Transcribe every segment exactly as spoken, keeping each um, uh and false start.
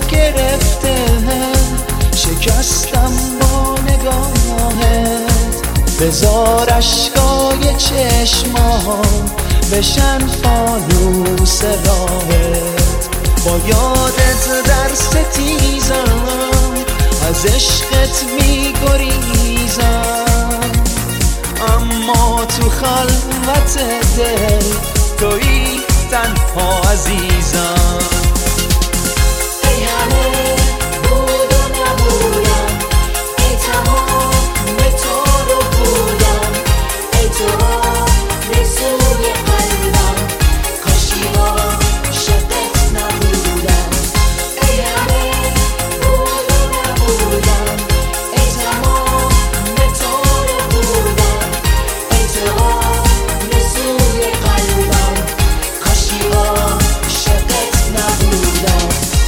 گرفته، شکستم با نگاهت. بذار اشکای چشمام بشن فانوس راهت. با یادت در ستیزم از عشقت میگریزم، اما تو خلوت دل تویی تنها عزیزم. ای همه بود و نبودم، ای تمام تو رو بودم، ای تو رسوی قلبم، کاشی عاشقت نبودم. ای همه بود و نبودم، ای تمام تو رو بودم، ای تو رسوی قلبم، کاشی عاشقت نبودم.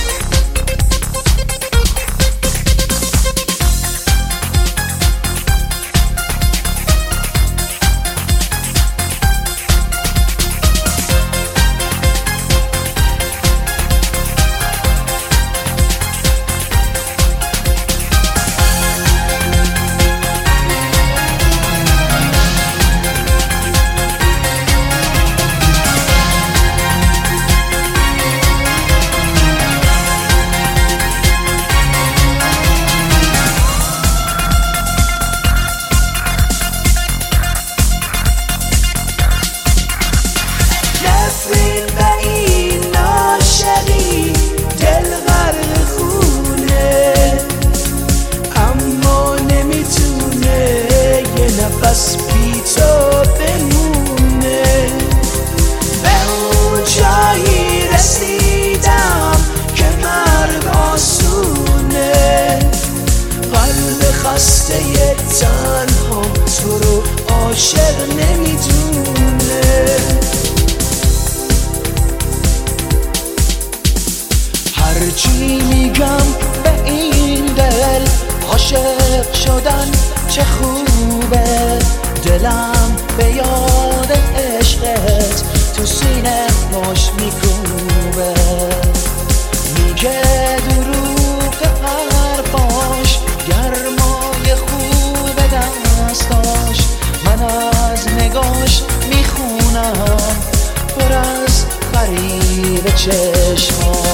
نفرین و این عاشقی دل غرق خونه، اما نمیتونه یه نفس بی تو بمونه. به اون جایی رسیدم که مرگ آسونه، قلب خسته تنها تو رو عاشق نمیدونه. هرچی میگم به این دل، عاشق شدن چه خوبه. دلم به یاد عشقت تو سینه ماش میکوبه. میگه دروغ حرفاش، گرمای خوب دستاش، من از نگاش میخونم پر از فریب چشماش.